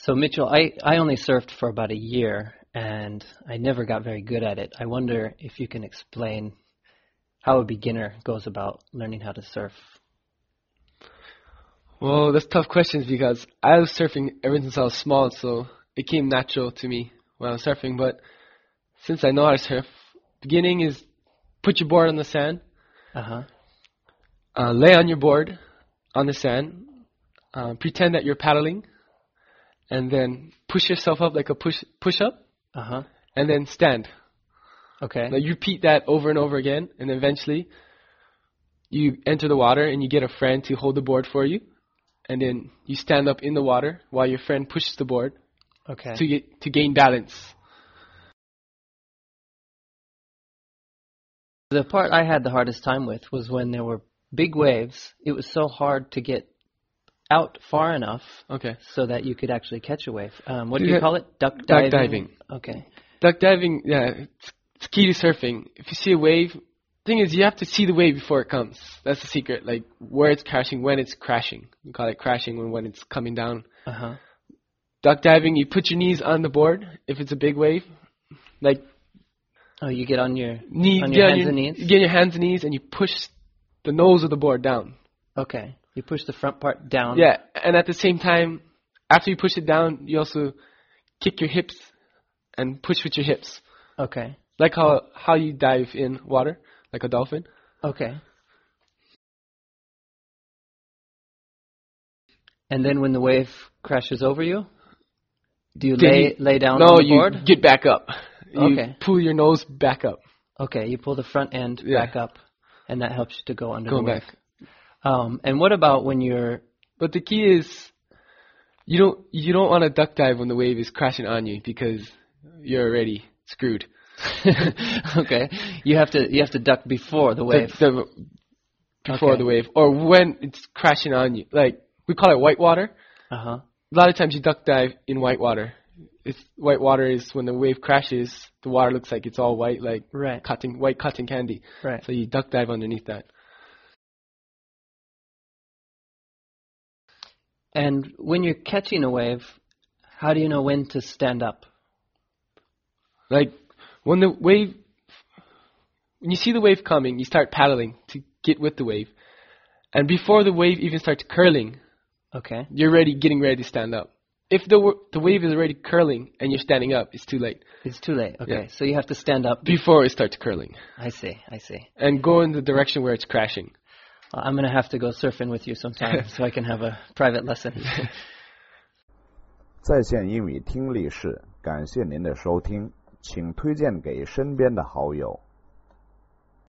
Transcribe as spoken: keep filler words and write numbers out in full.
So Mitchell, I, I only surfed for about a year, and I never got very good at it. I wonder if you can explain how a beginner goes about learning how to surf. Well, that's tough questions because I was surfing ever since I was small, so it came natural to me when I was surfing. But since I know how to surf, beginning is put your board on the sand, Uh-huh. uh, lay on your board on the sand, uh, pretend that you're paddling, and then push yourself up like a push push up, Uh-huh. and then stand. Okay. Now you repeat that over and over again, and eventually you enter the water and you get a friend to hold the board for you, and then you stand up in the water while your friend pushes the board Okay. to get to gain balance. The part I had the hardest time with was when there were big waves. It was so hard to get out far enough Okay. so that you could actually catch a wave. Um, what do Do you that- call it? Duck Duck diving? diving. Okay. Duck diving, yeah, it's, it's key to surfing. If you see a wave, thing is you have to see the wave before it comes. That's the secret, like where it's crashing, when it's crashing. We call it crashing when, when it's coming down. Uh-huh. Duck diving, you put your knees on the board if it's a big wave. Like Oh, you get on your knee, on get your on hands your, and knees? You get on your hands and knees and you push the nose of the board down. Okay. You push the front part down. Yeah, and at the same time, after you push it down, you also kick your hips and push with your hips. Okay. Like how how you dive in water, like a dolphin. Okay. And then when the wave crashes over you, do you Then lay you- lay down no, on the you board? get back up. You Okay. pull your nose back up. Okay, you pull the front end Yeah. back up, and that helps you to go under Going the wave. back. Um, and what about when you're... But the key is you don't you don't want to duck dive when the wave is crashing on you because you're already screwed. Okay, you have to you have to duck before the wave. The, the, before Okay. the wave, or when it's crashing on you. Like we call it white water. Uh huh. A lot of times you duck dive in white water. It's white water is when the wave crashes, the water looks like it's all white, like Right. cotton white cotton candy. Right. So you duck dive underneath that. And when you're catching a wave, how do you know when to stand up? Like when the wave, when you see the wave coming, you start paddling to get with the wave, and before the wave even starts curling, Okay. you're ready, getting ready to stand up. If the wa- the wave is already curling and you're standing up, it's too late. It's too late. Okay, Yeah. so you have to stand up. Before it starts curling, I see. I see. and go in the direction where it's crashing. Well, I'm gonna have to go surfing with you sometime so I can have a private lesson. 在线英语听力室，感谢您的收听，请推荐给身边的好友。